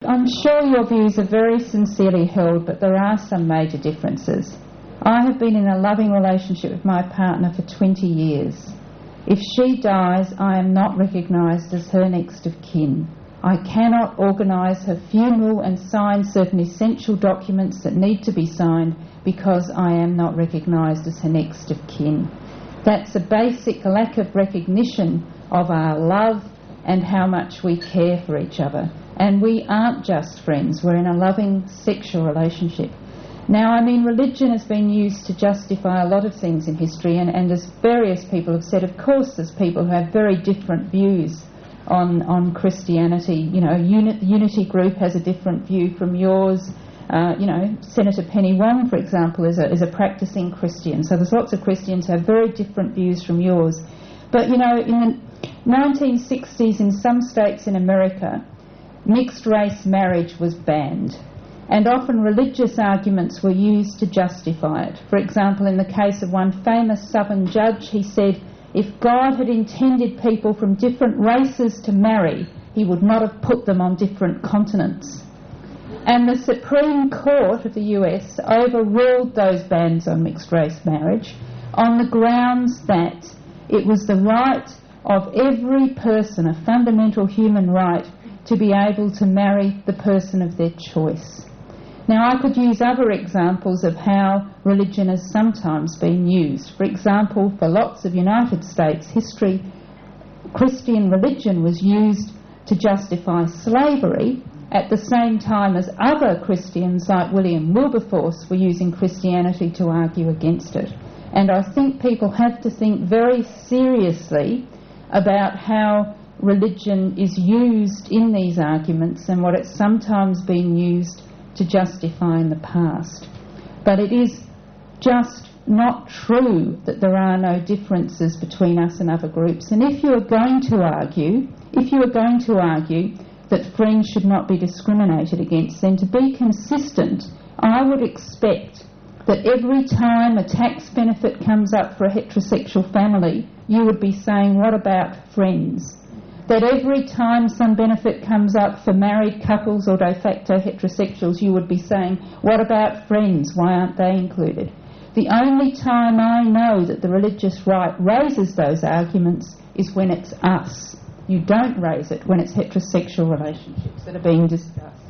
I'm sure your views are very sincerely held, but there are some major differences. I have been in a loving relationship with my partner for 20 years. If she dies, I am not recognised as her next of kin. I cannot organise her funeral and sign certain essential documents that need to be signed because I am not recognised as her next of kin. That's a basic lack of recognition of our love and how much we care for each other. And we aren't just friends, we're in a loving sexual relationship. Now, I mean, religion has been used to justify a lot of things in history, and as various people have said, of course there's people who have very different views on Christianity. You know, the Unity Group has a different view from yours. Senator Penny Wong, for example, is a practising Christian. So there's lots of Christians who have very different views from yours. But, you know, in the 1960s in some states in America, mixed-race marriage was banned. And often religious arguments were used to justify it. For example, in the case of one famous Southern judge, he said, if God had intended people from different races to marry, he would not have put them on different continents. And the Supreme Court of the US overruled those bans on mixed-race marriage on the grounds that it was the right of every person, a fundamental human right, to be able to marry the person of their choice. Now, I could use other examples of how religion has sometimes been used. For example, for lots of United States history, Christian religion was used to justify slavery at the same time as other Christians like William Wilberforce were using Christianity to argue against it. And I think people have to think very seriously about how religion is used in these arguments and what it's sometimes been used to justify in the past. But it is just not true that there are no differences between us and other groups. And if you are going to argue that friends should not be discriminated against, then to be consistent, I would expect that every time a tax benefit comes up for a heterosexual family, you would be saying, what about friends? That every time some benefit comes up for married couples or de facto heterosexuals, you would be saying, what about friends? Why aren't they included? The only time I know that the religious right raises those arguments is when it's us. You don't raise it when it's heterosexual relationships that are being discussed.